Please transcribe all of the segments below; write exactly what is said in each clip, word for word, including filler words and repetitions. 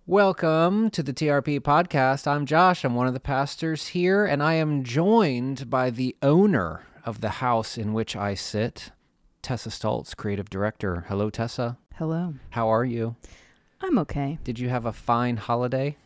Welcome to the T R P podcast. I'm Josh. I'm one of the pastors here, and I am joined by the owner of the house in which I sit, Tessa Stoltz, creative director. Hello, Tessa. Hello. How are you? I'm okay. Did you have a fine holiday?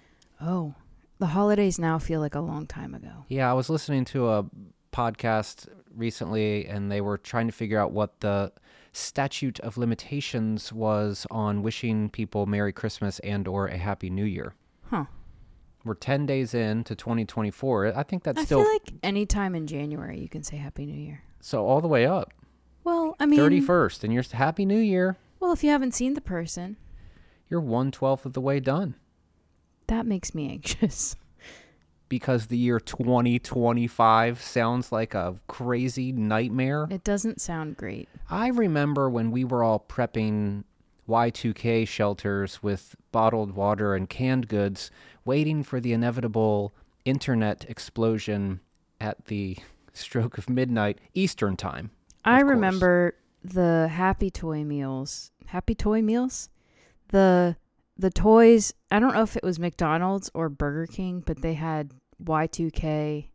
Oh, the holidays now feel like a long time ago. Yeah, I was listening to a podcast recently, and they were trying to figure out what the statute of limitations was on wishing people Merry Christmas and or a Happy New Year. Huh. We're ten days into twenty twenty-four. I think that's I still... feel like any time in January you can say Happy New Year. So all the way up. Well, I mean... thirty-first, and you're Happy New Year. Well, if you haven't seen the person... You're one-twelfth of the way done. That makes me anxious. Because the year twenty twenty-five sounds like a crazy nightmare. It doesn't sound great. I remember when we were all prepping Y two K shelters with bottled water and canned goods, waiting for the inevitable internet explosion at the stroke of midnight Eastern time. I remember the Happy Toy meals. Happy Toy meals? The the toys, I don't know if it was McDonald's or Burger King, but they had Y two K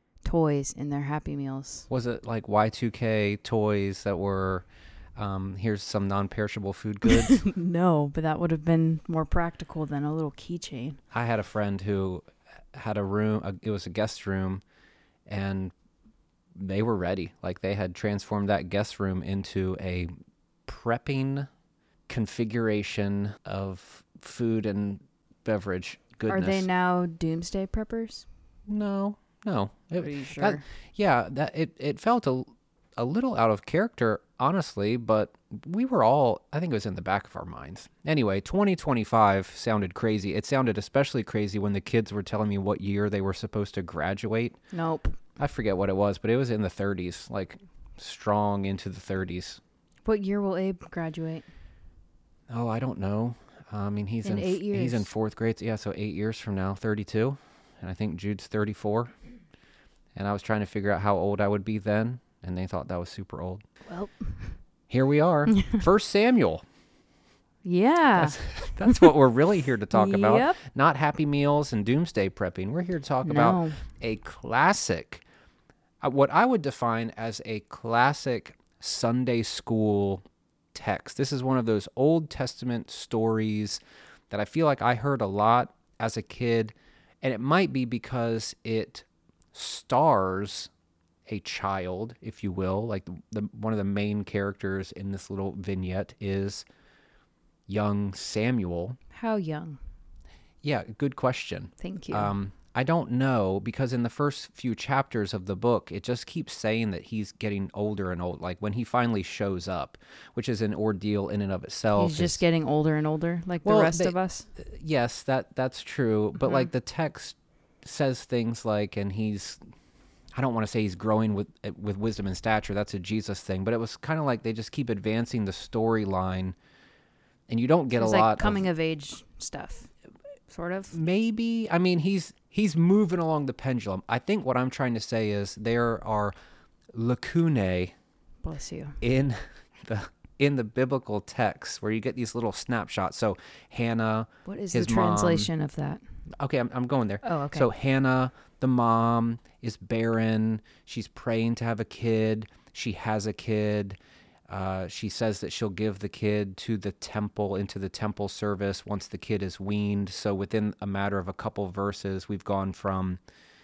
toys in their Happy Meals. Was it like Y two K toys that were, um, here's some non-perishable food goods? No, but that would have been more practical than a little keychain. I had a friend who had a room, a, it was a guest room, and they were ready. Like they had transformed that guest room into a prepping configuration of food and beverage goodness. Are they now doomsday preppers? No, no. It, Are you sure? That, yeah, that it, it felt a, a little out of character, honestly, but we were all, I think it was in the back of our minds. Anyway, twenty twenty-five sounded crazy. It sounded especially crazy when the kids were telling me what year they were supposed to graduate. Nope. I forget what it was, but it was in the thirties, like strong into the thirties. What year will Abe graduate? Oh, I don't know. I mean, he's in, in eight years. He's in fourth grade. Yeah, so eight years from now, thirty-two. And I think Jude's thirty-four. And I was trying to figure out how old I would be then, and they thought that was super old. Well, here we are. First Samuel. Yeah. That's, that's what we're really here to talk about. Yep. Not Happy Meals and doomsday prepping. We're here to talk No. about a classic, uh, what I would define as a classic Sunday school text. This is one of those Old Testament stories that I feel like I heard a lot as a kid, and it might be because it stars a child, if you will. Like the, the one of the main characters in this little vignette is young Samuel. How young? Yeah, good question. Thank you. Um, I don't know, because in the first few chapters of the book, it just keeps saying that he's getting older and old. Like when he finally shows up, which is an ordeal in and of itself. He's just getting older and older, like Well, the rest they- of us. Yes, that that's true. But Mhm. like the text says things like, and he's, I don't want to say he's growing with with wisdom and stature. That's a Jesus thing. But it was kind of like they just keep advancing the storyline, and you don't get It's a like lot coming of, of age stuff, sort of. maybe. I mean, he's he's moving along the pendulum. I think what I'm trying to say is there are lacunae Bless you. in the in the biblical text where you get these little snapshots. So Hannah, What is his the translation of that? okay, I'm I'm going there. Oh, okay. So Hannah, the mom, is barren. She's praying to have a kid. She has a kid. Uh, she says that she'll give the kid to the temple, into the temple service once the kid is weaned. So within a matter of a couple verses, we've gone from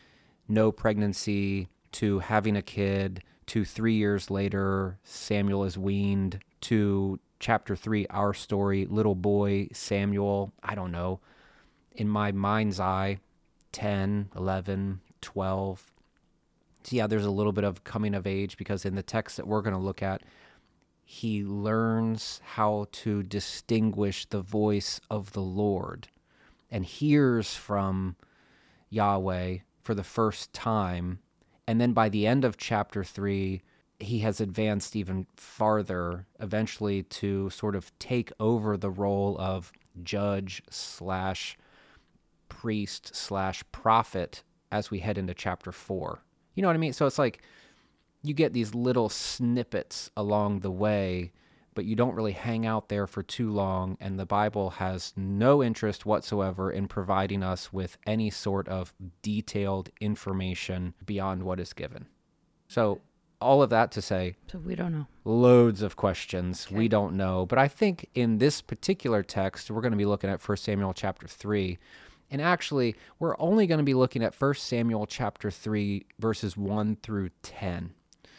no pregnancy to having a kid to three years later, Samuel is weaned, to chapter three, our story, little boy Samuel, I don't know, in my mind's eye, ten, eleven, twelve. So yeah, there's a little bit of coming of age, because in the text that we're going to look at, he learns how to distinguish the voice of the Lord and hears from Yahweh for the first time. And then by the end of chapter three, he has advanced even farther, eventually to sort of take over the role of judge slash priest slash prophet as we head into chapter four. You know what I mean? So it's like you get these little snippets along the way, but you don't really hang out there for too long, and the Bible has no interest whatsoever in providing us with any sort of detailed information beyond what is given. So all of that to say, So we don't know. loads of questions. Okay. We don't know. But I think in this particular text, we're going to be looking at First Samuel chapter three. And actually, we're only going to be looking at First Samuel chapter three, verses one through ten.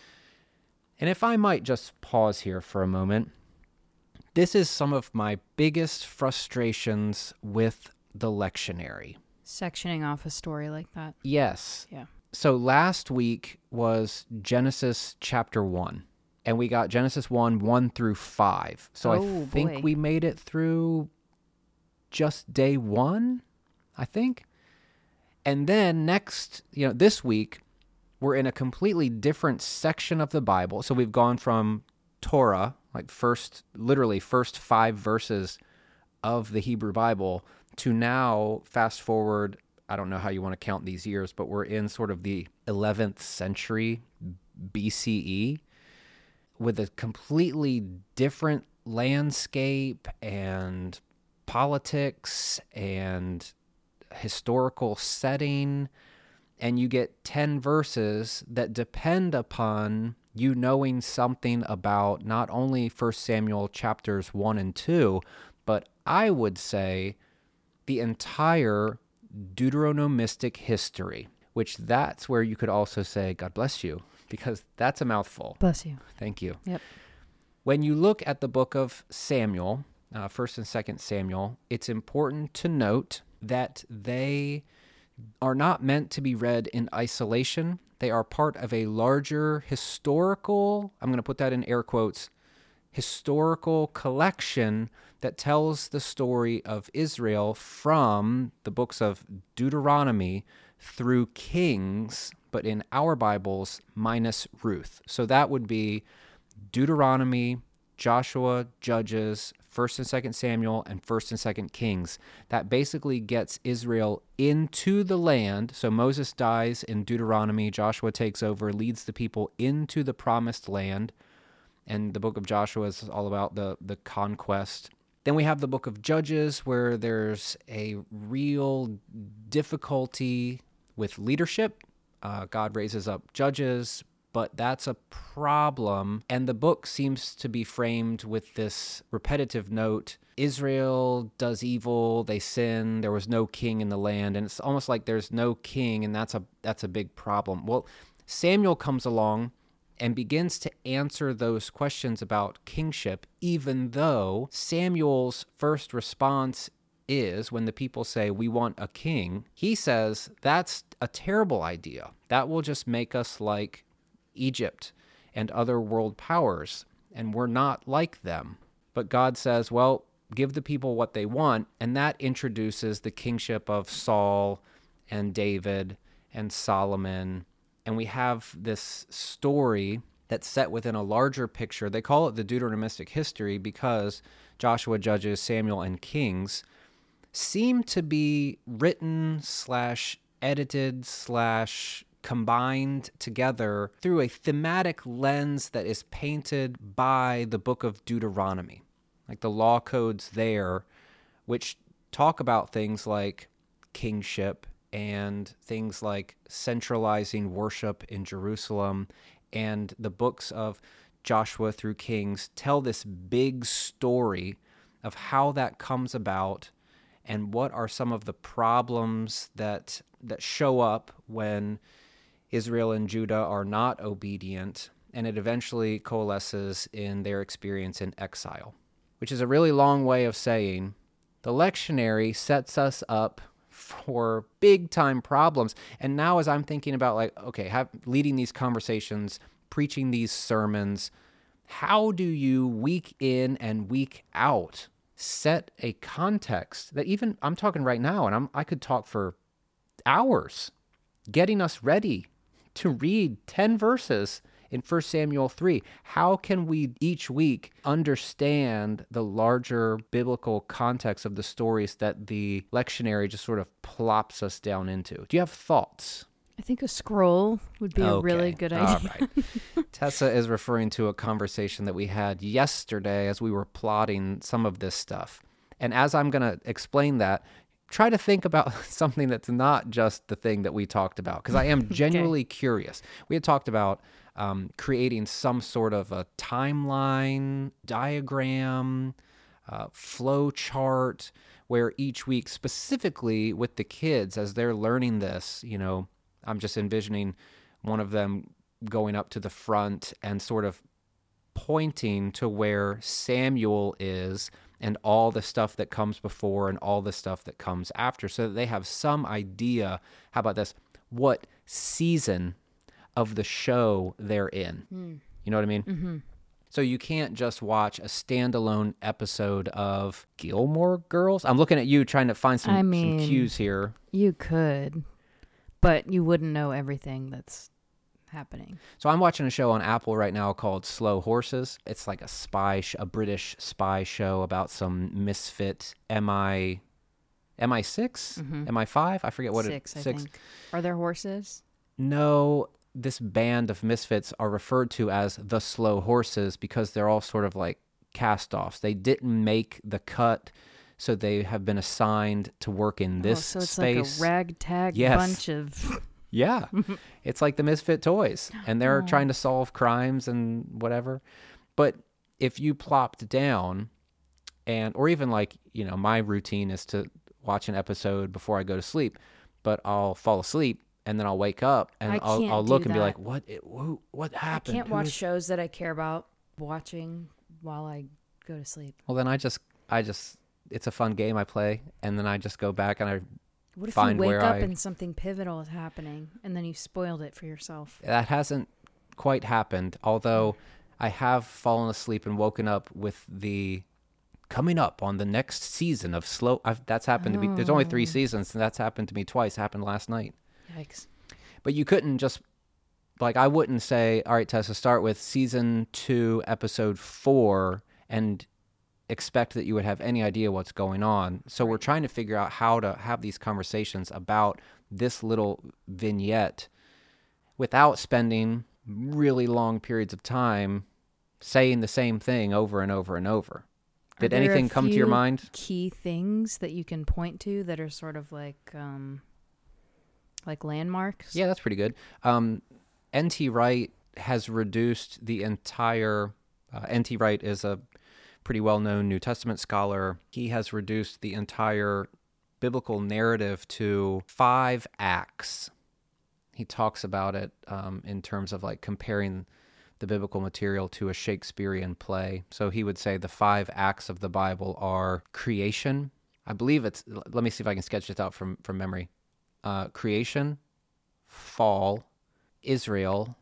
And if I might just pause here for a moment, this is some of my biggest frustrations with the lectionary. Sectioning off a story like that. Yes. Yeah. So last week was Genesis chapter one, and we got Genesis one, one through five. So Oh, I think boy. we made it through just day one, I think. And then next, you know, this week, we're in a completely different section of the Bible. So we've gone from Torah, like first, literally first five verses of the Hebrew Bible, to now fast forward, I don't know how you want to count these years, but we're in sort of the eleventh century B C E with a completely different landscape and politics and historical setting. And you get ten verses that depend upon you knowing something about not only First Samuel chapters one and two, but I would say the entire Deuteronomistic history, which that's where you could also say, God bless you, because that's a mouthful. Bless you. Thank you. Yep. When you look at the book of Samuel, uh, First and Second Samuel, it's important to note that they are not meant to be read in isolation. They are part of a larger historical, I'm going to put that in air quotes, historical collection that tells the story of Israel from the books of Deuteronomy through Kings, but in our Bibles, minus Ruth. So that would be Deuteronomy, Joshua, Judges, First and Second Samuel, and First and Second Kings. That basically gets Israel into the land. So Moses dies in Deuteronomy, Joshua takes over, leads the people into the promised land. And the book of Joshua is all about the, the conquest. Then we have the book of Judges, where there's a real difficulty with leadership. Uh, God raises up judges, but that's a problem. And the book seems to be framed with this repetitive note: Israel does evil, they sin, there was no king in the land. And it's almost like there's no king, and that's a that's a big problem. Well, Samuel comes along and begins to answer those questions about kingship, even though Samuel's first response is, when the people say, we want a king, he says, that's a terrible idea. That will just make us like Egypt and other world powers, and we're not like them. But God says, well, give the people what they want, and that introduces the kingship of Saul and David and Solomon. And we have this story that's set within a larger picture. They call it the Deuteronomistic history because Joshua, Judges, Samuel, and Kings seem to be written slash edited slash combined together through a thematic lens that is painted by the book of Deuteronomy, like the law codes there, which talk about things like kingship and things like centralizing worship in Jerusalem. And the books of Joshua through Kings tell this big story of how that comes about and what are some of the problems that that show up when Israel and Judah are not obedient, and it eventually coalesces in their experience in exile, which is a really long way of saying the lectionary sets us up for big time problems. And now as I'm thinking about like, okay, have, leading these conversations, preaching these sermons, how do you week in and week out set a context that even I'm talking right now, and I'm, I could talk for hours getting us ready to read ten verses in First Samuel three. How can we each week understand the larger biblical context of the stories that the lectionary just sort of plops us down into? Do you have thoughts? I think a scroll would be a really Okay. good All idea. right. Tessa is referring to a conversation that we had yesterday as we were plotting some of this stuff. And as I'm going to explain that, try to think about something that's not just the thing that we talked about, because I am genuinely curious. We had talked about um, creating some sort of a timeline, diagram, uh, flow chart, where each week, specifically with the kids, as they're learning this, you know, I'm just envisioning one of them going up to the front and sort of pointing to where Samuel is and all the stuff that comes before and all the stuff that comes after, so that they have some idea, how about this, what season of the show they're in. Mm. You know what I mean? Mm-hmm. So you can't just watch a standalone episode of Gilmore Girls. I'm looking at you trying to find some, I mean, some cues here. You could, but you wouldn't know everything that's happening. So I'm watching a show on Apple right now called Slow Horses. It's like a spy, sh- a British spy show about some misfit M I, M I six, mm-hmm. M I five. I forget what six, it. I six. Think. Are there horses? No, this band of misfits are referred to as the Slow Horses because they're all sort of like cast-offs. They didn't make the cut, so they have been assigned to work in this oh, so it's space. like a ragtag yes. bunch of. Yeah, it's like the Misfit Toys, and they're oh. trying to solve crimes and whatever. But if you plopped down, and or even like, you know, my routine is to watch an episode before I go to sleep, but I'll fall asleep and then I'll wake up and I I'll, can't I'll look do and that. be like, what, it, who, what happened? I can't Who watch is... shows that I care about watching while I go to sleep. Well, then I just, I just, it's a fun game I play, and then I just go back and I. What if Find you wake up I, and something pivotal is happening, and then you spoiled it for yourself? That hasn't quite happened, although I have fallen asleep and woken up with the coming up on the next season of Slow. I've, that's happened oh. to me. There's only three seasons, and that's happened to me twice. It happened last night. Yikes. But you couldn't just, like, I wouldn't say, all right, Tessa, start with season two, episode four, and expect that you would have any idea what's going on. So right. we're trying to figure out how to have these conversations about this little vignette without spending really long periods of time saying the same thing over and over and over. Are Did anything come to your mind? Key things that you can point to that are sort of like um, like landmarks? Yeah, that's pretty good. Um, N T Wright has reduced the entire... Uh, N T Wright is a pretty well-known New Testament scholar. He has reduced the entire biblical narrative to five acts. He talks about it um, in terms of like comparing the biblical material to a Shakespearean play. So he would say the five acts of the Bible are creation. I believe it's, let me see if I can sketch this out from, from memory. Uh, creation, fall, Israel,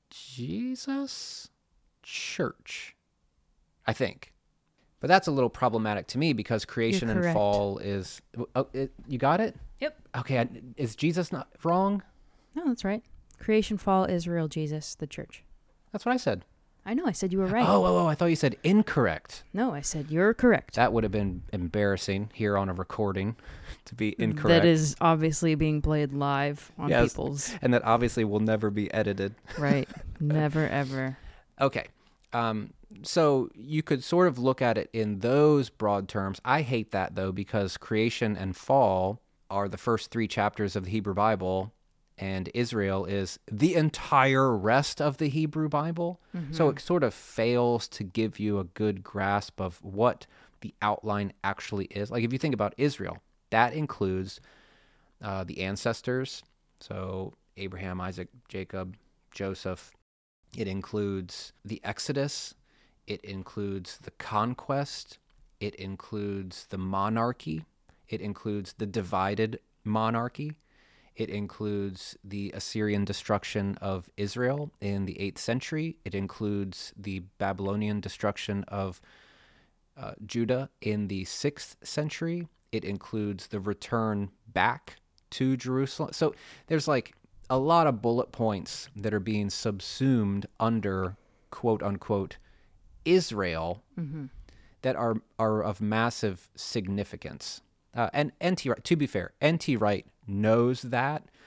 Jesus, church, I think. But that's a little problematic to me because creation and fall is... Oh, it, you got it? Yep. Okay, I, is Jesus not wrong? No, that's right. Creation, fall, Israel, Jesus, the church. That's what I said. I know, I said you were right. Oh, oh, oh, I thought you said incorrect. No, I said you're correct. That would have been embarrassing here on a recording to be incorrect. That is obviously being played live on yes, people's... and that obviously will never be edited. Right. Never, ever. Okay. Um, so you could sort of look at it in those broad terms. I hate that, though, because creation and fall are the first three chapters of the Hebrew Bible, and Israel is the entire rest of the Hebrew Bible. Mm-hmm. So it sort of fails to give you a good grasp of what the outline actually is. Like if you think about Israel, that includes uh, the ancestors, so Abraham, Isaac, Jacob, Joseph. It includes the Exodus. It includes the conquest. It includes the monarchy. It includes the divided monarchy. It includes the Assyrian destruction of Israel in the eighth century. It includes the Babylonian destruction of uh, Judah in the sixth century. It includes the return back to Jerusalem. So there's like a lot of bullet points that are being subsumed under quote unquote Israel mm-hmm. that are, are of massive significance. Uh, and N T Wright, to be fair, N T Wright knows that,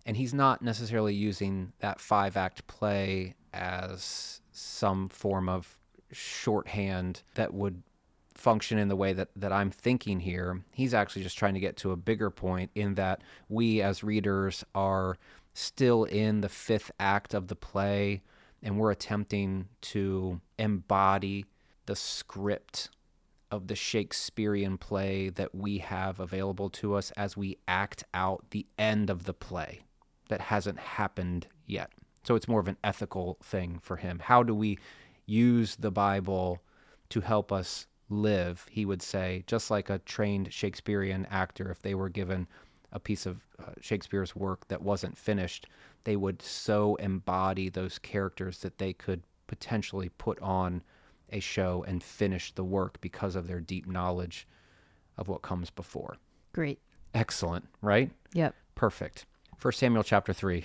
And he's not necessarily using that five-act play as some form of shorthand that would function in the way that, that I'm thinking here. He's actually just trying to get to a bigger point in that we as readers are still in the fifth act of the play, and we're attempting to embody the script of the Shakespearean play that we have available to us as we act out the end of the play that hasn't happened yet. So it's more of an ethical thing for him. How do we use the Bible to help us live, he would say, just like a trained Shakespearean actor, if they were given a piece of uh, Shakespeare's work that wasn't finished, they would so embody those characters that they could potentially put on a show and finish the work because of their deep knowledge of what comes before. Great. Excellent, right? Yep. Perfect. First Samuel chapter three.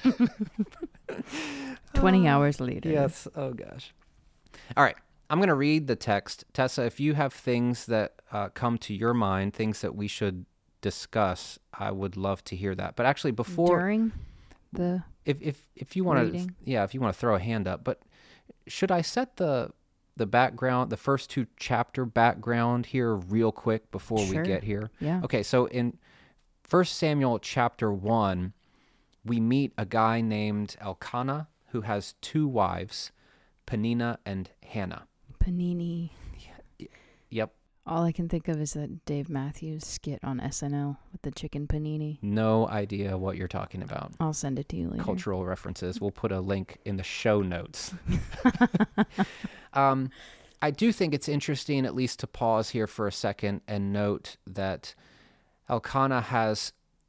twenty hours later. Yes. Oh, gosh. All right. I'm going to read the text. Tessa, if you have things that uh, come to your mind, things that we should discuss, I would love to hear that. But actually, before... During the if if if you want to, reading? yeah, if you want to throw a hand up. But should I set the the background, the first two chapter background here real quick before Sure. we get here? Yeah. Okay, so in First Samuel chapter one, we meet a guy named Elkanah who has two wives, Peninnah and Hannah. Panini. Yep. All I can think of is that Dave Matthews skit on S N L with the chicken panini. No idea what you're talking about. I'll send it to you later. Cultural references. We'll put a link in the show notes. um, I do think it's interesting, at least to pause here for a second and note that Elkanah has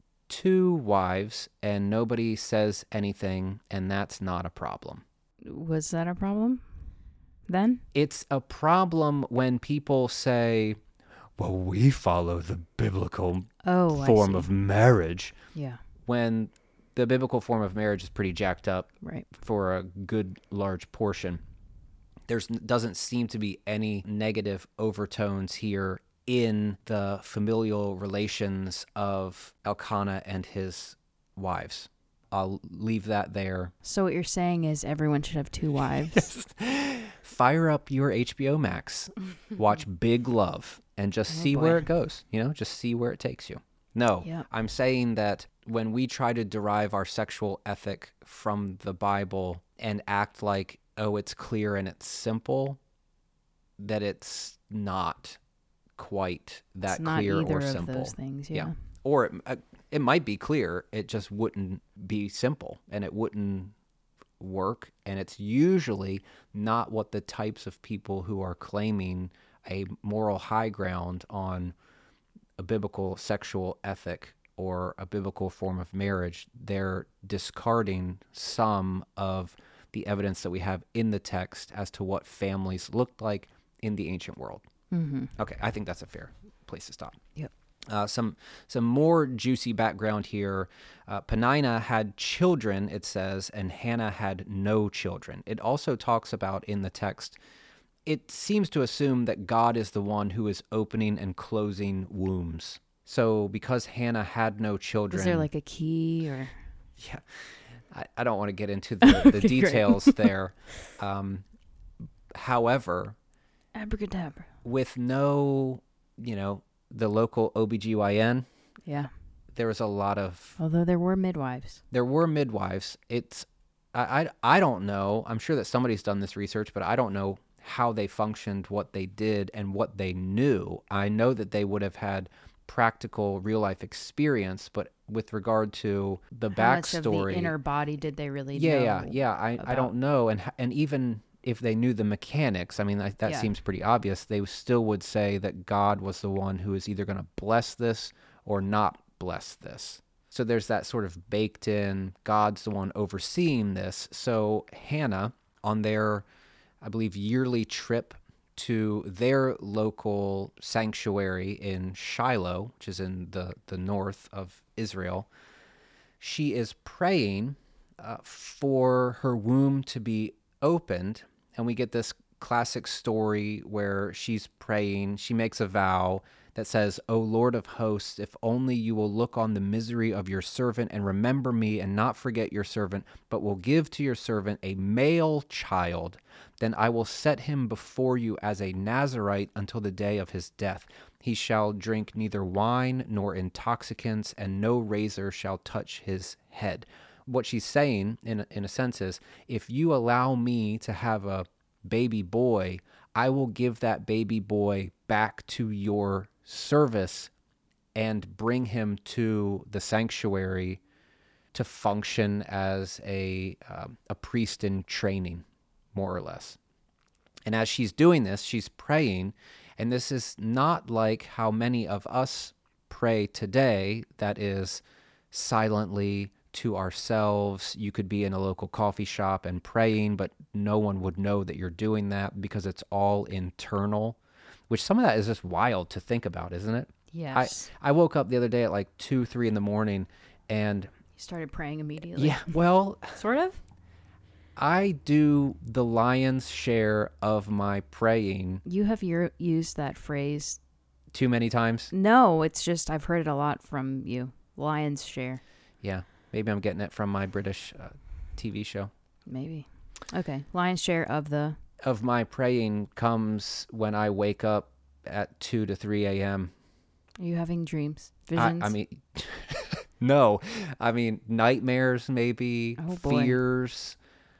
two wives and nobody says anything, and that's not a problem. Was that a problem then? It's a problem when people say, well, we follow the biblical Oh, I form see. of marriage, Yeah, when the biblical form of marriage is pretty jacked up right. for a good large portion. There doesn't seem to be any negative overtones here in the familial relations of Elkanah and his wives. I'll leave that there. So what you're saying is everyone should have two wives? Fire up your H B O Max, watch Big Love, and just Oh, see boy. where it goes. You know, just see where it takes you. No, Yep. I'm saying that when we try to derive our sexual ethic from the Bible and act like, oh, it's clear and it's simple, that it's not quite that It's not clear either or of simple. those things, yeah. Yeah. Or it, uh, it might be clear, it just wouldn't be simple and it wouldn't work. And it's usually not what the types of people who are claiming a moral high ground on a biblical sexual ethic or a biblical form of marriage, they're discarding some of the evidence that we have in the text as to what families looked like in the ancient world. Mm-hmm. Okay, I think that's a fair place to stop. Yep. Uh, some some more juicy background here. Uh, Peninnah had children, it says, and Hannah had no children. It also talks about in the text, it seems to assume that God is the one who is opening and closing wombs. So because Hannah had no children... Is there like a key or... Yeah, I, I don't want to get into the, the Okay, details there. Um, however, Abracadabra. with no, you know, the local O B G Y N, Yeah. there was a lot of... Although there were midwives. There were midwives. It's... I, I, I don't know. I'm sure that somebody's done this research, but I don't know how they functioned, what they did, and what they knew. I know that they would have had practical real-life experience, but with regard to the How much of the backstory... inner body did they really Yeah, know? yeah, yeah. I, I about? don't know. And and even if they knew the mechanics, I mean, I, that Yeah. seems pretty obvious. They still would say that God was the one who is either going to bless this or not bless this. So there's that sort of baked in, God's the one overseeing this. So Hannah, on their, I believe, yearly trip to their local sanctuary in Shiloh, which is in the, the north of Israel, she is praying uh, for her womb to be opened. And we get this classic story where she's praying, she makes a vow that says, O Lord of hosts, if only you will look on the misery of your servant and remember me and not forget your servant, but will give to your servant a male child, then I will set him before you as a Nazirite until the day of his death. He shall drink neither wine nor intoxicants, and no razor shall touch his head. What she's saying, in a, in a sense, is if you allow me to have a baby boy, I will give that baby boy back to your service and bring him to the sanctuary to function as a um, a priest in training, more or less. And as she's doing this, she's praying, and this is not like how many of us pray today, that is silently to ourselves. You could be in a local coffee shop and praying, but no one would know that you're doing that because it's all internal, which some of that is just wild to think about, isn't it? Yes. I, I woke up the other day at like two, three in the morning and... You started praying immediately. Yeah, well... Sort of? I do the lion's share of my praying. You have your, used that phrase... Too many times? No, it's just I've heard it a lot from you. Lion's share. Yeah. Maybe I'm getting it from my British uh, T V show. Maybe. Okay. Lion's share of the... Of my praying comes when I wake up at two to three a.m. Are you having dreams? Visions? I, I mean, no. I mean, nightmares maybe, Oh, boy. fears,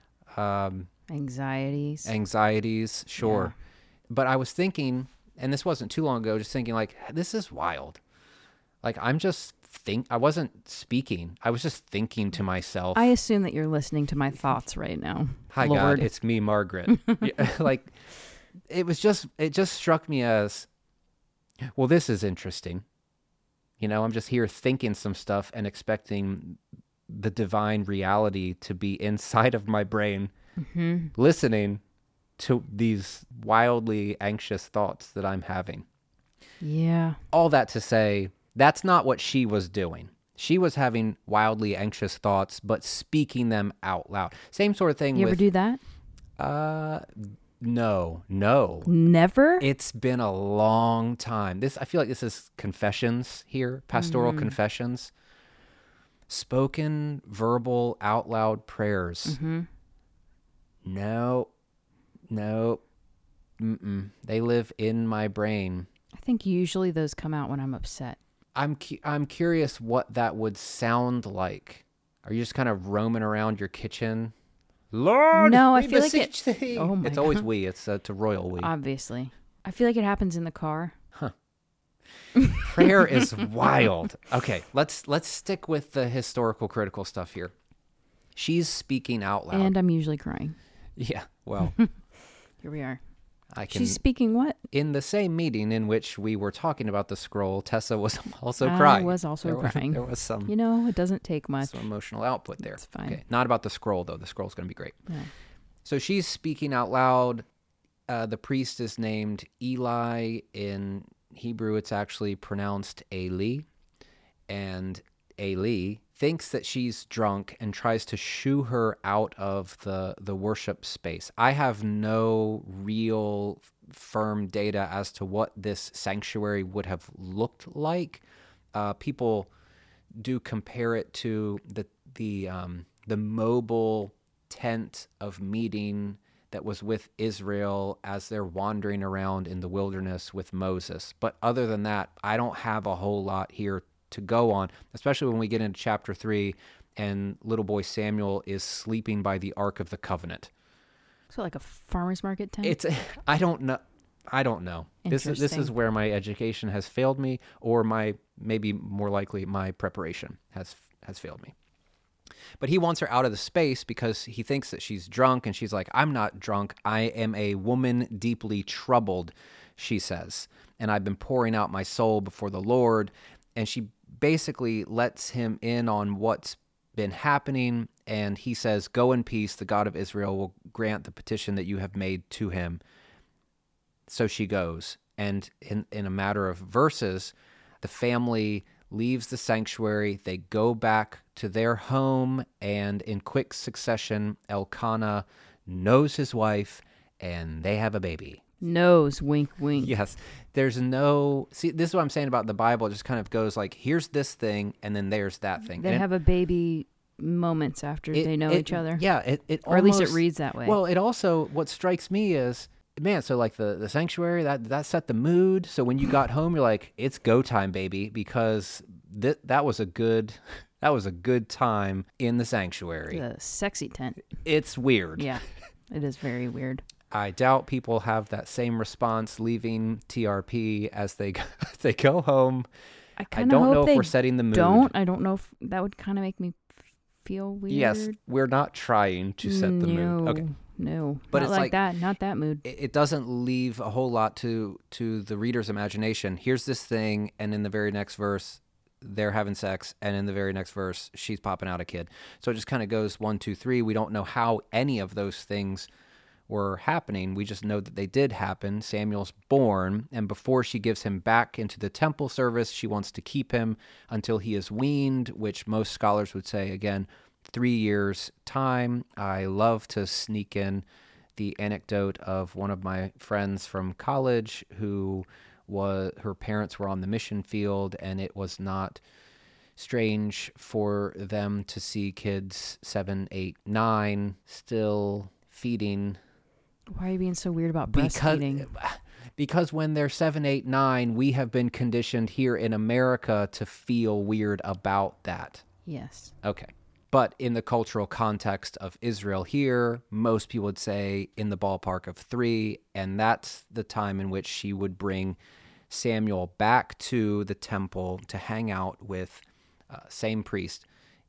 um, Anxieties. anxieties, sure. Yeah. But I was thinking, and this wasn't too long ago, just thinking like, this is wild. Like, I'm just think I wasn't speaking. I was just thinking to myself. I assume that you're listening to my thoughts right now. Hi, Lord. God, it's me, Margaret. Yeah, like, it was just, it just struck me as, well, this is interesting. You know, I'm just here thinking some stuff and expecting the divine reality to be inside of my brain, Mm-hmm. listening to these wildly anxious thoughts that I'm having. Yeah. All that to say, that's not what she was doing. She was having wildly anxious thoughts, but speaking them out loud. Same sort of thing You with... ever do that? Uh, no, no. Never? It's been a long time. This, I feel like this is confessions here, pastoral Mm. confessions. Spoken, verbal, out loud prayers. Mm-hmm. No, no, mm-mm. They live in my brain. I think usually those come out when I'm upset. I'm cu- I'm curious what that would sound like. Are you just kind of roaming around your kitchen? Lord, No, I we feel like beseech thee. Oh my It's always God. we. It's uh, to royal we. Obviously. I feel like it happens in the car. Prayer is wild. Okay, let's let's stick with the historical critical stuff here. She's speaking out loud. And I'm usually crying. Yeah, well, Here we are. I can. She's speaking what? In the same meeting in which we were talking about the scroll, Tessa was also I crying. was also there crying. Was, there was some, You know, it doesn't take much. some emotional output there. It's fine. Okay, not about the scroll though. The scroll's going to be great. Yeah. So she's speaking out loud. Uh, the priest is named Eli. In Hebrew, it's actually pronounced Eli. And Eli thinks that she's drunk and tries to shoo her out of the, the worship space. I have no real firm data as to what this sanctuary would have looked like. Uh, people do compare it to the the um, the mobile tent of meeting that was with Israel as they're wandering around in the wilderness with Moses. But other than that, I don't have a whole lot here to go on, especially when we get into chapter three and little boy Samuel is sleeping by the Ark of the Covenant. So like a farmer's market tent? It's, I don't know. I don't know. This is, this is Interesting. where my education has failed me, or my, maybe more likely, my preparation has, has failed me. But he wants her out of the space because he thinks that she's drunk, and she's like, I'm not drunk. I am a woman deeply troubled, she says, and I've been pouring out my soul before the Lord. And she basically lets him in on what's been happening, and he says, go in peace, the God of Israel will grant the petition that you have made to him. So she goes, and in, in a matter of verses, the family leaves the sanctuary, they go back to their home, and in quick succession, Elkanah knows his wife, and they have a baby. Nose, wink, wink. Yes. There's no, see, this is what I'm saying about the Bible. It just kind of goes like, here's this thing, and then there's that thing. They And have a baby moments after it- they know it- each other. Yeah. It, it Or at least it almost- reads that way. Well, it also, what strikes me is, man, so like the, the sanctuary, that, that set the mood. So when you got home, you're like, it's go time, baby, because th- that was a good, that was a good time in the sanctuary. The sexy tent. It's weird. Yeah, it is very weird. I doubt people have that same response leaving T R P as they, as they go home. I I kind of don't hope know if they we're setting the mood. don't. I don't know if that would kind of make me feel weird. Yes, we're not trying to set the no, mood. Okay. No, But not it's like, like- that. Not that mood. It it doesn't leave a whole lot to to the reader's imagination. Here's this thing, and in the very next verse, they're having sex, and in the very next verse, she's popping out a kid. So it just kind of goes one, two, three. We don't know how any of those things were happening. We just know that they did happen. Samuel's born, and before she gives him back into the temple service, she wants to keep him until he is weaned, which most scholars would say, again, three years' time. I love to sneak in the anecdote of one of my friends from college who was, her parents were on the mission field, and it was not strange for them to see kids seven, eight, nine still feeding. Why are you being so weird about Because breastfeeding? because when they're seven, eight, nine, we have been conditioned here in America to feel weird about that. Yes. Okay. But in the cultural context of Israel here, most people would say in the ballpark of three, and that's the time in which she would bring Samuel back to the temple to hang out with uh, same priest,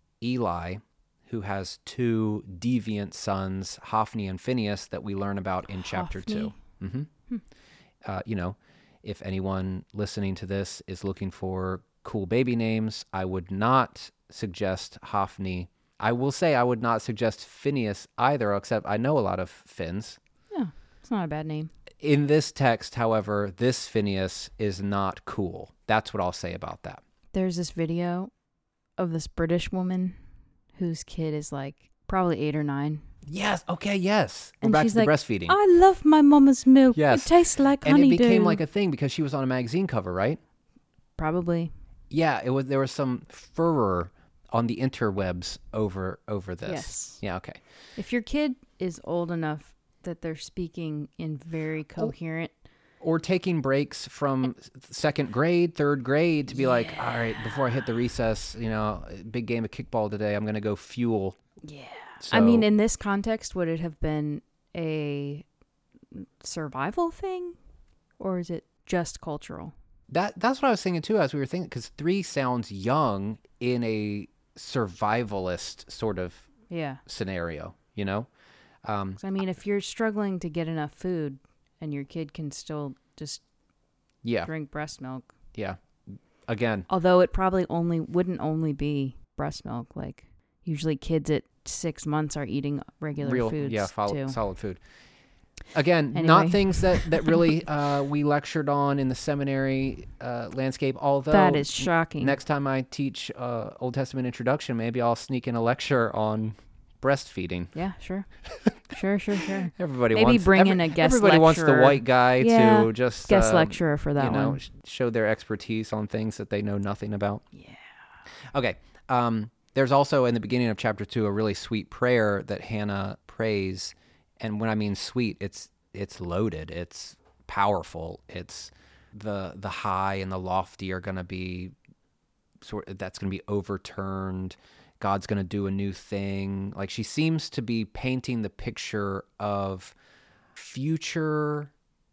Eli, who has two deviant sons, Hophni and Phinehas, that we learn about in chapter two. Mm-hmm. Hmm. Uh, you know, if anyone listening to this is looking for cool baby names, I would not suggest Hophni. I will say I would not suggest Phineas either, except I know a lot of Finns. Yeah, it's not a bad name. In this text, however, this Phineas is not cool. That's what I'll say about that. There's this video of this British woman whose kid is like probably eight or nine. Yes. Okay. Yes. We're And back she's to the like, breastfeeding. I love my mama's milk. Yes. It tastes like and honeydew. it became like a thing because she was on a magazine cover, right? Probably. Yeah. It was. There was some furor on the interwebs over over this. Yes. Yeah. Okay. If your kid is old enough that they're speaking in very coherent, Or taking breaks from second grade, third grade to be like, all right, before I hit the recess, you know, big game of kickball today, I'm going to go fuel. yeah. So, I mean, in this context, would it have been a survival thing, or is it just cultural? that that's what I was thinking too, as we were thinking, because three sounds young in a survivalist sort of Yeah. scenario, you know? Um, 'Cause, I mean, if you're struggling to get enough food and your kid can still just yeah, drink breast milk, yeah. Again, although it probably only wouldn't only be breast milk. Like usually kids at six months are eating regular real, foods yeah, follow, too. solid food. Again, Anyway. not things that, that really uh, we lectured on in the seminary uh, landscape, although That is shocking. next time I teach uh, Old Testament introduction, maybe I'll sneak in a lecture on breastfeeding. Yeah, sure. sure, sure, sure. Everybody Maybe wants bring every- in a guest Everybody wants the lecturer. white guy Yeah, to just Guest um, lecturer for that you know one. sh- show their expertise on things that they know nothing about. Yeah. Okay. Um, there's also in the beginning of chapter two a really sweet prayer that Hannah prays, and when I mean sweet, it's it's loaded, it's powerful, it's the the high and the lofty are going to be sort that's going to be overturned. God's going to do a new thing. Like she seems to be painting the picture of future,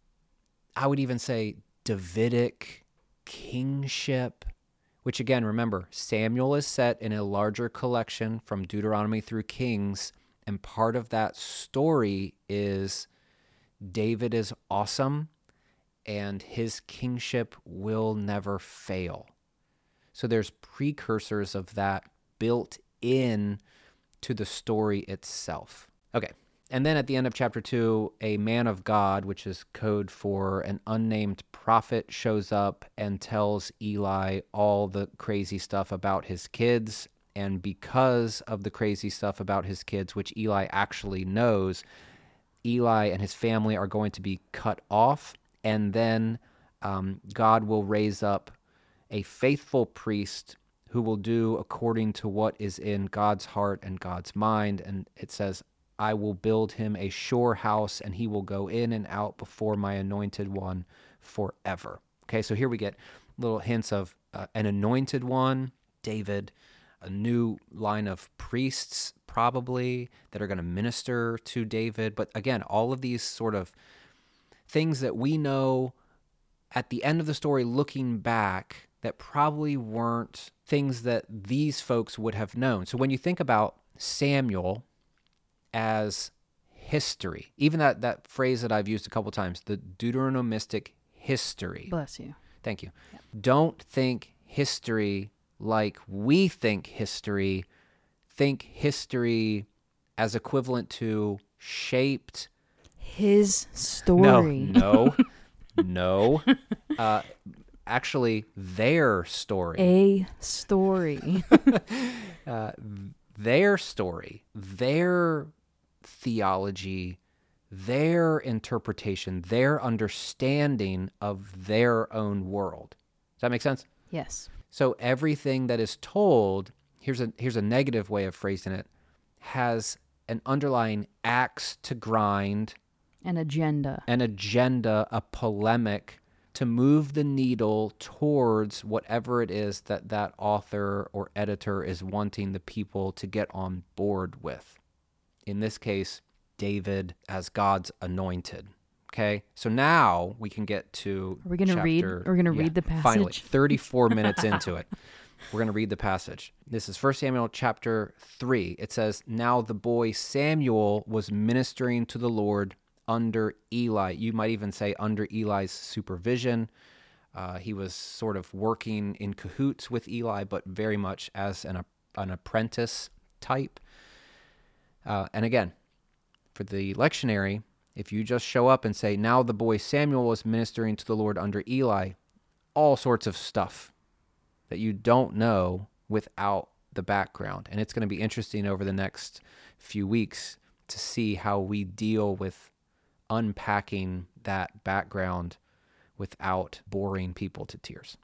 I would even say Davidic kingship, which again, remember, Samuel is set in a larger collection from Deuteronomy through Kings, and part of that story is David is awesome and his kingship will never fail. So there's precursors of that built in to the story itself. Okay. And then at the end of chapter two, a man of God, which is code for an unnamed prophet, shows up and tells Eli all the crazy stuff about his kids. And because of the crazy stuff about his kids, which Eli actually knows, Eli and his family are going to be cut off, and then um, God will raise up a faithful priest who will do according to what is in God's heart and God's mind. And it says, I will build him a sure house, and he will go in and out before my anointed one forever. Okay, so here we get little hints of uh, an anointed one, David, a new line of priests probably that are going to minister to David. But again, all of these sort of things that we know at the end of the story looking back that probably weren't things that these folks would have known. So when you think about Samuel as history, even that, that phrase that I've used a couple times, the Deuteronomistic history. Bless you. Thank you. Yep. Don't think history like we think history. Think history as equivalent to shaped. His story. No, no, no. Uh, actually, their story. A story. uh, their story, their theology, their interpretation, their understanding of their own world. Does that make sense? Yes. So everything that is told, here's a here's a negative way of phrasing it, has an underlying axe to grind, An agenda. an agenda, a polemic to move the needle towards whatever it is that that author or editor is wanting the people to get on board with. In this case, David as God's anointed. Okay, so now we can get to Are we going to read? chapter- We're going to yeah, read the passage. Finally, thirty-four minutes into it, we're going to read the passage. This is First Samuel chapter three. It says, "Now the boy Samuel was ministering to the Lord under Eli." You might even say under Eli's supervision. Uh, he was sort of working in cahoots with Eli, but very much as an, an apprentice type. Uh, and again, for the lectionary, if you just show up and say, "Now the boy Samuel was ministering to the Lord under Eli," all sorts of stuff that you don't know without the background. And it's going to be interesting over the next few weeks to see how we deal with unpacking that background without boring people to tears.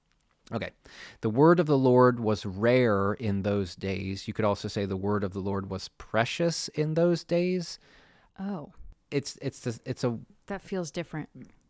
Okay. The word of the Lord was rare in those days. You could also say the word of the Lord was precious in those days. Oh, It's it's the, it's a that feels different.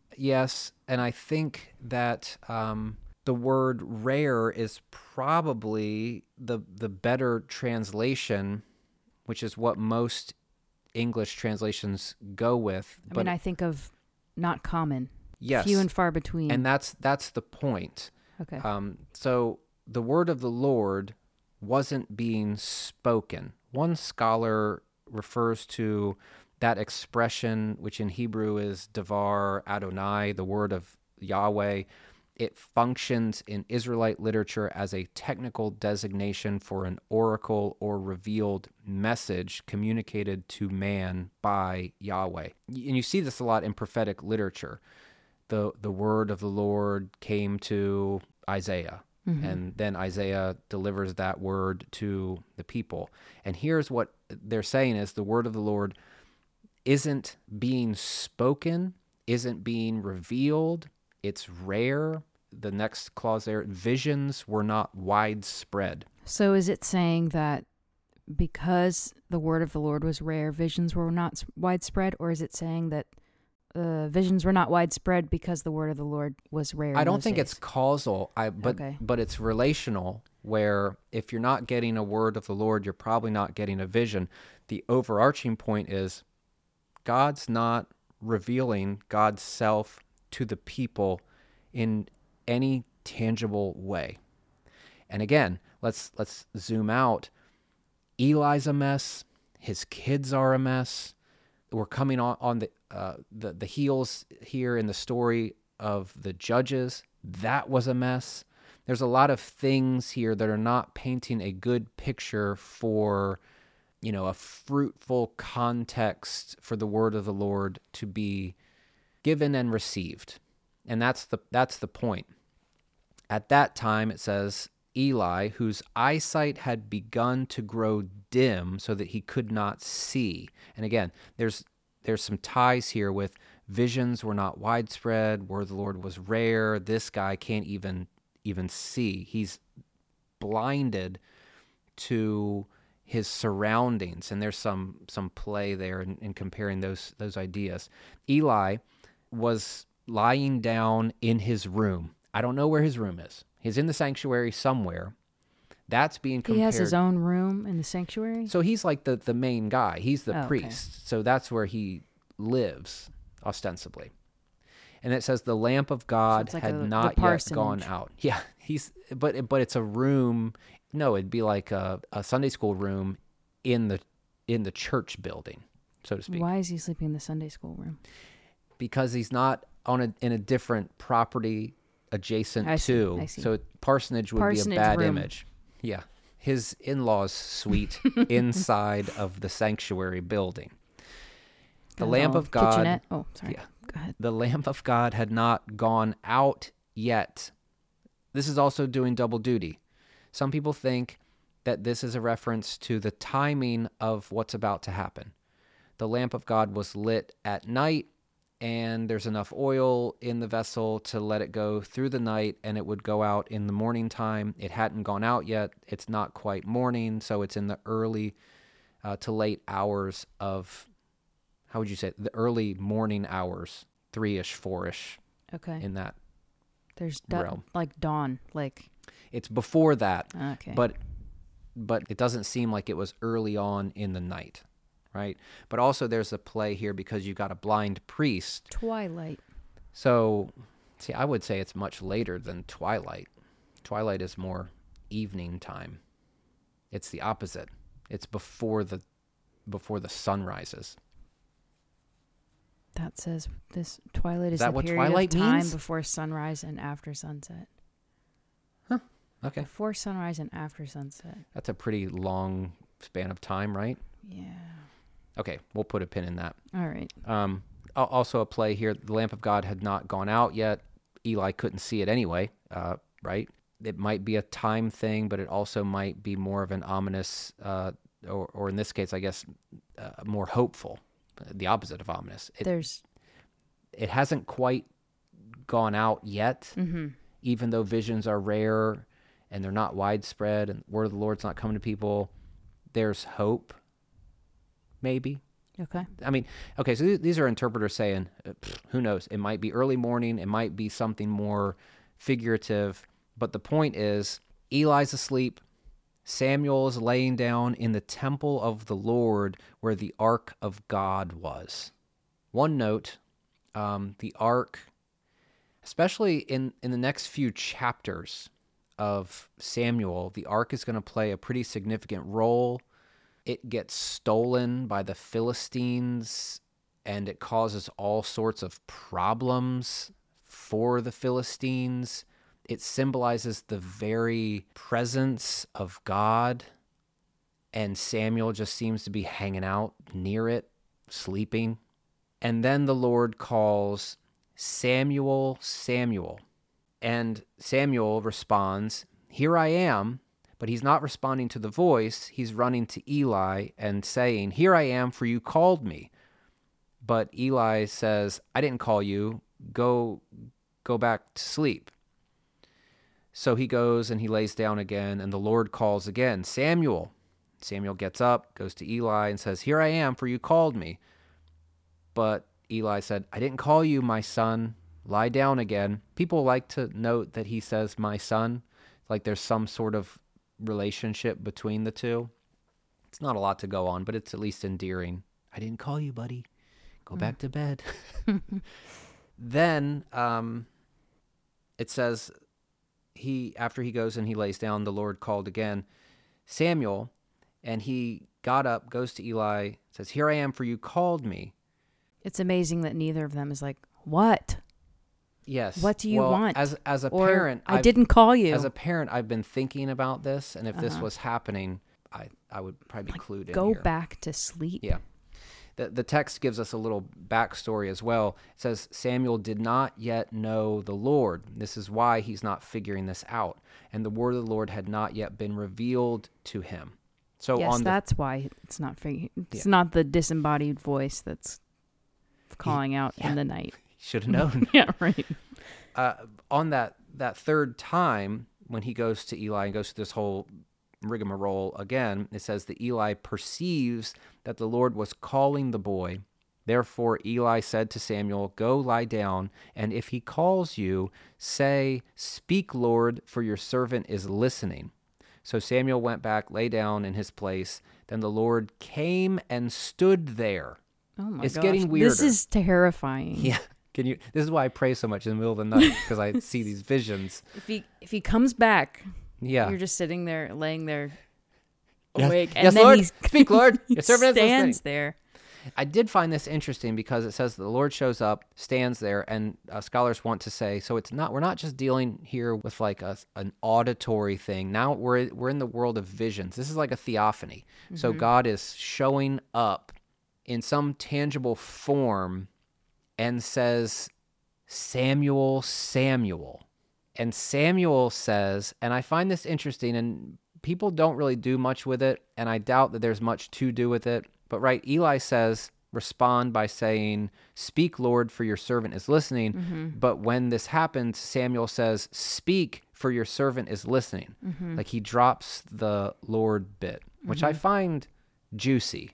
yes, and I think that um, the word rare is probably the the better translation, which is what most English translations go with. I but mean, I think of not common. yes, Few and far between. and that's that's the point. okay. Um, so the word of the Lord wasn't being spoken. One scholar refers to that expression, which in Hebrew is Devar Adonai, the word of Yahweh. It functions in Israelite literature as a technical designation for an oracle or revealed message communicated to man by Yahweh. And you see this a lot in prophetic literature. The, the word of the Lord came to Isaiah, Mhm. and then Isaiah delivers that word to the people. And here's what they're saying is the word of the Lord isn't being spoken, isn't being revealed. It's rare. The next clause there, visions were not widespread. So is it saying that because the word of the Lord was rare, visions were not s- widespread, or is it saying that uh, visions were not widespread because the word of the Lord was rare? I in don't those think days? it's causal, I, but Okay. but it's relational, where if you're not getting a word of the Lord, you're probably not getting a vision. The overarching point is God's not revealing God's self to the people in any tangible way. And again, let's let's zoom out. Eli's a mess. His kids are a mess. We're coming on, on the, uh, the the heels here in the story of the judges. That was a mess. There's a lot of things here that are not painting a good picture for, you know, a fruitful context for the word of the Lord to be given and received. And that's the that's the point. At that time, it says, Eli, whose eyesight had begun to grow dim so that he could not see. And again, there's there's some ties here with visions were not widespread, word of the Lord was rare. This guy can't even even see. He's blinded to his surroundings, and there's some some play there in, in comparing those those ideas. Eli was lying down in his room. I don't know where his room is. He's in the sanctuary somewhere. That's being compared. He has his own room in the sanctuary? So he's like the, the main guy. He's the Oh, okay. priest. So that's where he lives, ostensibly. And it says the lamp of God it's like had a- the not yet parsonage. gone out. Yeah, he's but but it's a room. No, it'd be like a, a Sunday school room in the in the church building, so to speak. Why is he sleeping in the Sunday school room? Because he's not on a in a different property adjacent I see, to. I see. So parsonage would Parsonage be a bad room. image. Yeah. His in-laws' suite inside of the sanctuary building. The Got his lamp own of God. kitchenette. Oh, sorry. Yeah. Go ahead. The lamp of God had not gone out yet. This is also doing double duty. Some people think that this is a reference to the timing of what's about to happen. The lamp of God was lit at night, and there's enough oil in the vessel to let it go through the night, and it would go out in the morning time. It hadn't gone out yet. It's not quite morning, so it's in the early uh, to late hours of, how would you say, it? The early morning hours, three-ish, four-ish, Okay. in that. There's da- realm. like dawn. Like, It's before that, okay. but but it doesn't seem like it was early on in the night, right? But also there's a play here because you got a blind priest. twilight. So, see, I would say it's much later than twilight. Twilight is more evening time. It's the opposite. It's before the before the sun rises. That says this twilight is, that the what period twilight of time means? before sunrise and after sunset. Okay. Before sunrise and after sunset. That's a pretty long span of time, right? Yeah. Okay, we'll put a pin in that. All right. Um, al- also a play here. The lamp of God had not gone out yet. Eli couldn't see it anyway, uh, right? It might be a time thing, but it also might be more of an ominous, uh, or, or in this case, I guess, uh, more hopeful. The opposite of ominous. It, There's. it hasn't quite gone out yet, Mm-hmm. even though visions are rare and they're not widespread and the word of the Lord's not coming to people. There's hope, maybe. Okay. I mean, okay, so th- these are interpreters saying, uh, pff, who knows? It might be early morning. It might be something more figurative. But the point is, Eli's asleep. Samuel is laying down in the temple of the Lord where the ark of God was. One note, um, the ark, especially in, in the next few chapters of Samuel, the ark is going to play a pretty significant role. It gets stolen by the Philistines, and it causes all sorts of problems for the Philistines. It symbolizes the very presence of God, and Samuel just seems to be hanging out near it, sleeping. And then the Lord calls, Samuel, Samuel. And Samuel responds, here I am. But he's not responding to the voice. He's running to Eli and saying, here I am, for you called me. But Eli says, I didn't call you. Go, go back to sleep. So he goes and he lays down again, and the Lord calls again, Samuel. Samuel gets up, goes to Eli, and says, here I am, for you called me. But Eli said, I didn't call you, my son. Lie down again. People like to note that he says, my son, like there's some sort of relationship between the two. It's not a lot to go on, but it's at least endearing. I didn't call you, buddy. Go mm. back to bed. Then um, it says, he after he goes and he lays down, the Lord called again, Samuel, and he got up, goes to Eli, says, here I am, for you called me. It's amazing that neither of them is like, what? Yes. What do you well, want? As as a or, parent, I I've, didn't call you. As a parent, I've been thinking about this, and if uh-huh. this was happening, I, I would probably be like, clued in Go here. back to sleep. Yeah. The the text gives us a little backstory as well. It says Samuel did not yet know the Lord. This is why he's not figuring this out, and the word of the Lord had not yet been revealed to him. So yes, on the, that's why it's not fig- It's Yeah. not the disembodied voice that's calling out yeah. in the night. Should have known. Yeah, right. Uh, on that, that third time, when he goes to Eli and goes through this whole rigmarole again, it says that Eli perceives that the Lord was calling the boy. Therefore Eli said to Samuel, "Go lie down, and if he calls you, say, 'Speak, Lord, for your servant is listening.' So Samuel went back, lay down in his place. Then the Lord came and stood there." Oh my It's gosh. getting weirder. This is terrifying. Yeah. Can you? This is why I pray so much in the middle of the night, because I see these visions. If he if he comes back, Yeah. you're just sitting there, laying there, Yes. awake, and Yes, then Lord. he's, Speak, Lord. he Your servant is stands listening. there. I did find this interesting because it says the Lord shows up, stands there, and uh, scholars want to say, so it's not, we're not just dealing here with like a, an auditory thing. Now we're, we're in the world of visions. This is like a theophany. Mm-hmm. So God is showing up in some tangible form and says, "Samuel, Samuel." And Samuel says, and I find this interesting, and people don't really do much with it, and I doubt that there's much to do with it. But right, Eli says, respond by saying, "Speak, Lord, for your servant is listening." Mm-hmm. But when this happens, Samuel says, "Speak, for your servant is listening." Mm-hmm. Like he drops the Lord bit, which mm-hmm. I find juicy.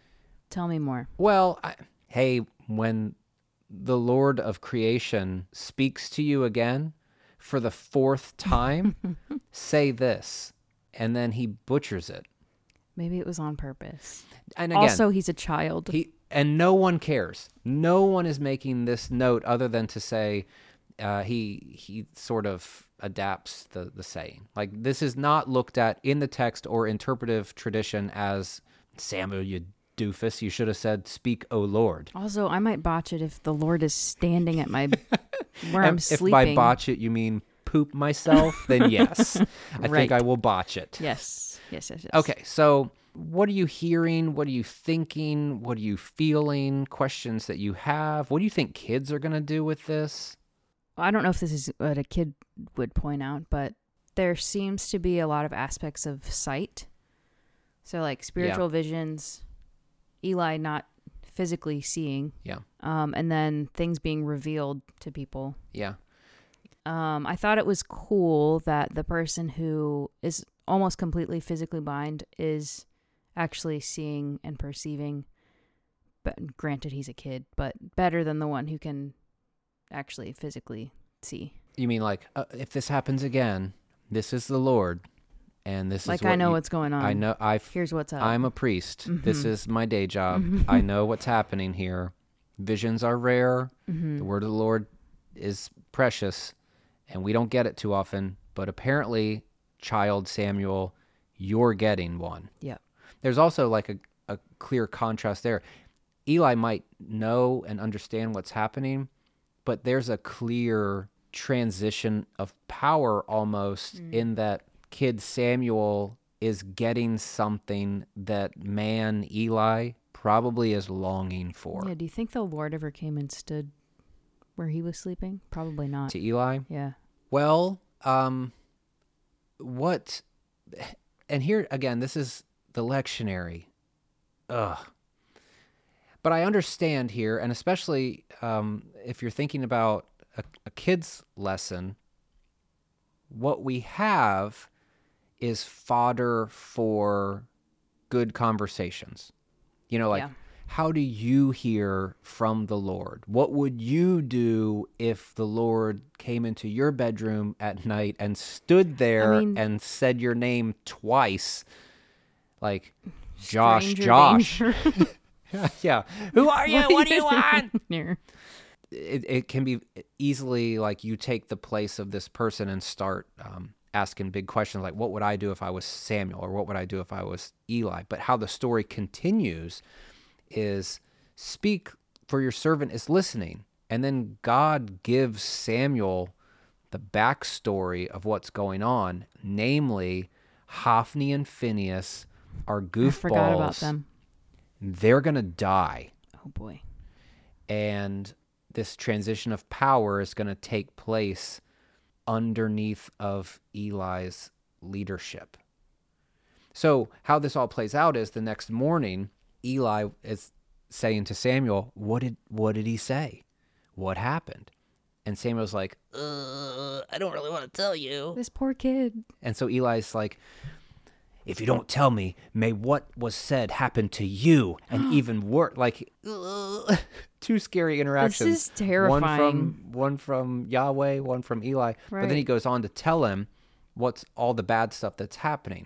Tell me more. Well, I, hey, when the Lord of creation speaks to you again for the fourth time, say this, and then he butchers it. Maybe it was on purpose. And again, also, he's a child. He and no one cares. No one is making this note other than to say uh, he he sort of adapts the, the saying. Like, this is not looked at in the text or interpretive tradition as, "Samuel, you doofus, you should have said, 'Speak, O Lord.'" Also, I might botch it if the Lord is standing at my where I'm if sleeping. If by botch it you mean poop myself, then yes, I right. think I will botch it. Yes, yes, yes, yes. Okay, so what are you hearing? What are you thinking? What are you feeling? Questions that you have? What do you think kids are going to do with this? I don't know if this is what a kid would point out, but there seems to be a lot of aspects of sight. So like spiritual yeah. visions, Eli not physically seeing. Yeah. Um, and then things being revealed to people. Yeah. Um, I thought it was cool that the person who is almost completely physically blind is actually seeing and perceiving. But granted, he's a kid, but better than the one who can actually physically see. You mean like, uh, if this happens again, this is the Lord, and this like is what I know you, what's going on. I know. I here's what's up. I'm a priest. Mm-hmm. This is my day job. Mm-hmm. I know what's happening here. Visions are rare. Mm-hmm. The word of the Lord is precious, and we don't get it too often. But apparently, child Samuel, you're getting one. Yeah. There's also like a, a clear contrast there. Eli might know and understand what's happening, but there's a clear transition of power almost mm. in that kid Samuel is getting something that man Eli probably is longing for. Yeah, do you think the Lord ever came and stood where he was sleeping? Probably not. To Eli? Yeah. Well, um, what, and here again, this is the lectionary. Ugh. But I understand here, and especially um, if you're thinking about a, a kid's lesson, what we have is fodder for good conversations. You know, like, yeah. How do you hear from the Lord? What would you do if the Lord came into your bedroom at night and stood there I mean, and said your name twice? Like, Josh, Josh. Yeah. Who are you? What, what do you want? Here? It, it can be easily like you take the place of this person and start um, asking big questions like, what would I do if I was Samuel, or what would I do if I was Eli? But how the story continues is, "Speak, for your servant is listening." And then God gives Samuel the backstory of what's going on, namely Hophni and Phinehas are goofballs. I forgot about them. They're going to die. Oh, boy. And this transition of power is going to take place underneath of Eli's leadership. So how this all plays out is the next morning, Eli is saying to Samuel, what did what did he say? What happened? And Samuel's like, uh, I don't really want to tell you. This poor kid. And so Eli's like, if you don't tell me, may what was said happen to you, and even worse. Like, uh, two scary interactions. This is terrifying. One from one from Yahweh, one from Eli. But Right. then he goes on to tell him what's all the bad stuff that's happening.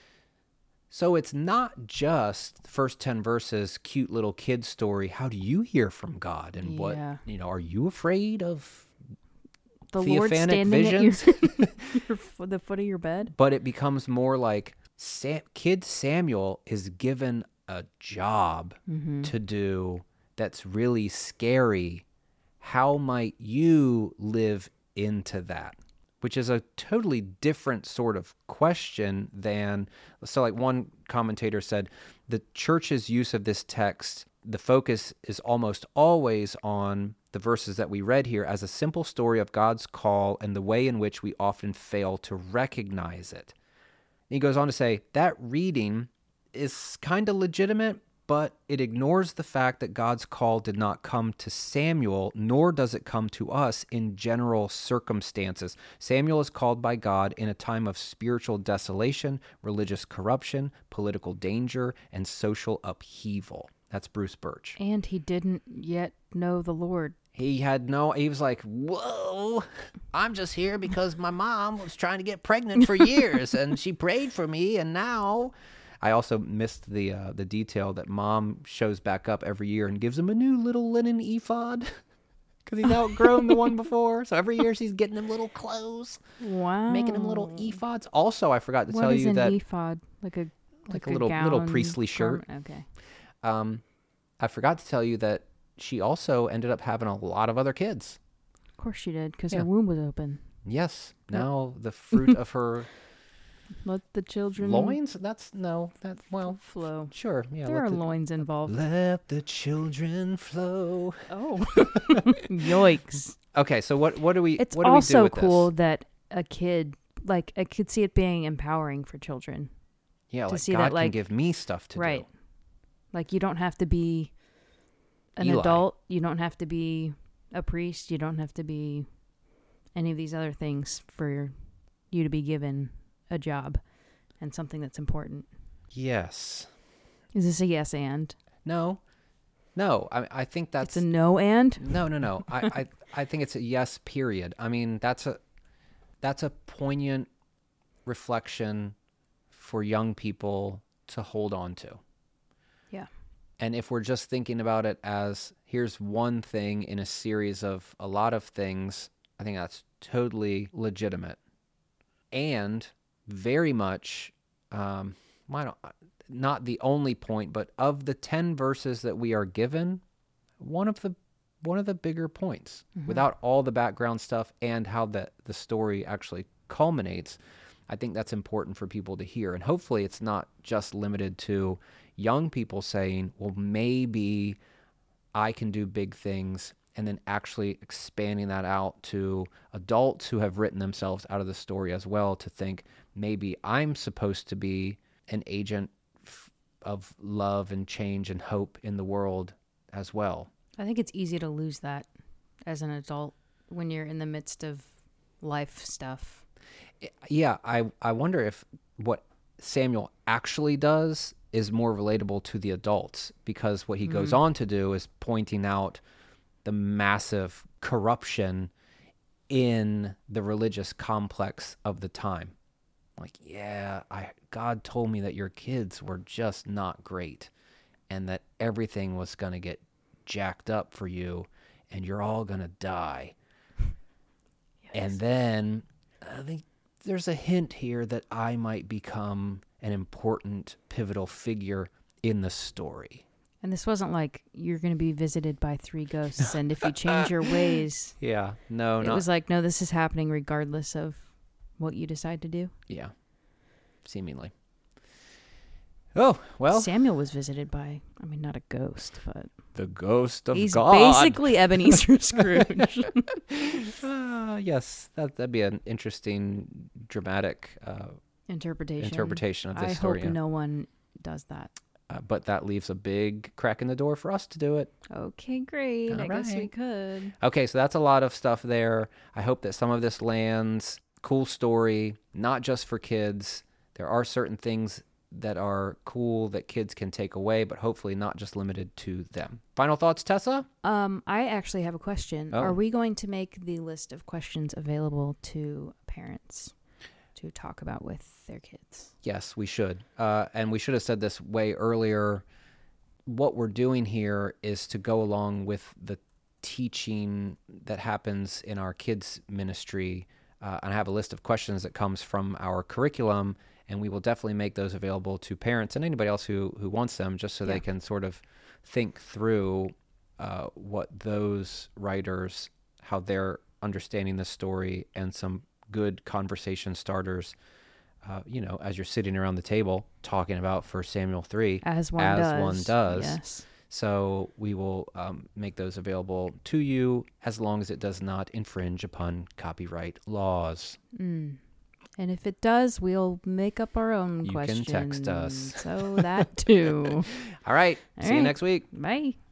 So it's not just the first ten verses, cute little kid story. How do you hear from God? And what, Yeah. you know, are you afraid of The Lord theophanic standing visions? at your, your fo- the foot of your bed. But it becomes more like Sam, kid Samuel is given a job Mm-hmm. to do that's really scary. How might you live into that? Which is a totally different sort of question than, so like one commentator said, the church's use of this text, the focus is almost always on the verses that we read here as a simple story of God's call and the way in which we often fail to recognize it. He goes on to say, that reading is kind of legitimate, but it ignores the fact that God's call did not come to Samuel, nor does it come to us in general circumstances. Samuel is called by God in a time of spiritual desolation, religious corruption, political danger, and social upheaval. That's Bruce Birch. And he didn't yet know the Lord. He had no, he was like, whoa, I'm just here because my mom was trying to get pregnant for years and she prayed for me. And now I also missed the uh, the detail that mom shows back up every year and gives him a new little linen ephod because he's outgrown the one before. So every year she's getting him little clothes, Wow. making him little ephods. Also, I forgot to What tell is you an that ephod? Like a like a little little gown, priestly shirt. garment? Okay. Um, I forgot to tell you that she also ended up having a lot of other kids. Of course she did, because Yeah. her womb was open. Yes. Yep. Now the fruit of her Let the children loins. That's no. That well. flow. Sure. Yeah. There let are the, loins involved. let the children flow. Oh. Yikes. Okay. So what? What do we? It's what do we do also with cool this? that a kid, like, I could see it being empowering for children. Yeah. to Like see God that, can like- give me stuff to Right. do. Like, you don't have to be an Eli. adult. You don't have to be a priest. You don't have to be any of these other things for you to be given a job and something that's important. Yes. Is this a yes and? No. No. I. I think that's It's a no and? no. No. No. I. I. I think it's a yes. Period. I mean, that's a. That's a poignant reflection for young people to hold on to. Yeah. And if we're just thinking about it as here's one thing in a series of a lot of things, I think that's totally legitimate. And very much, um, I don't, not the only point, but of the ten verses that we are given, one of the one of the bigger points, Mhm. without all the background stuff and how the, the story actually culminates, I think that's important for people to hear. And hopefully it's not just limited to young people saying, well, maybe I can do big things, and then actually expanding that out to adults who have written themselves out of the story as well, to think maybe I'm supposed to be an agent f- of love and change and hope in the world as well. I think it's easy to lose that as an adult when you're in the midst of life stuff. Yeah, I, I wonder if what Samuel actually does is more relatable to the adults, because what he goes Mhm. on to do is pointing out the massive corruption in the religious complex of the time. Like, yeah, I God told me that your kids were just not great and that everything was going to get jacked up for you and you're all going to die. And then I think there's a hint here that I might become an important pivotal figure in the story. And this wasn't like you're going to be visited by three ghosts, and if you change your ways, Yeah, no, it not was like, no, this is happening regardless of what you decide to do. yeah, seemingly. Oh, well, Samuel was visited by, I mean, not a ghost, but the ghost of he's God. basically Ebenezer Scrooge. uh, yes, that, that'd be an interesting, dramatic uh, Interpretation. interpretation of this I story. hope yeah. no one does that. Uh, but that leaves a big crack in the door for us to do it. Okay, great. All I guess we right. could. Okay, so that's a lot of stuff there. I hope that some of this lands. Cool story, not just for kids. There are certain things that are cool that kids can take away, but hopefully not just limited to them. Final thoughts, Tessa? Um, I actually have a question. Oh. Are we going to make the list of questions available to parents to talk about with their kids? Yes, we should. Uh, and we should have said this way earlier. What we're doing here is to go along with the teaching that happens in our kids' ministry. Uh, and I have a list of questions that comes from our curriculum, and we will definitely make those available to parents and anybody else who, who wants them, just so Yeah. they can sort of think through uh, what those writers, how they're understanding the story, and some good conversation starters, uh, you know, as you're sitting around the table talking about First Samuel three. As one as does. one does. Yes. So we will um, make those available to you as long as it does not infringe upon copyright laws. Mm. And if it does, we'll make up our own You questions. can text us. So that too. All right. All See you right. next week. Bye.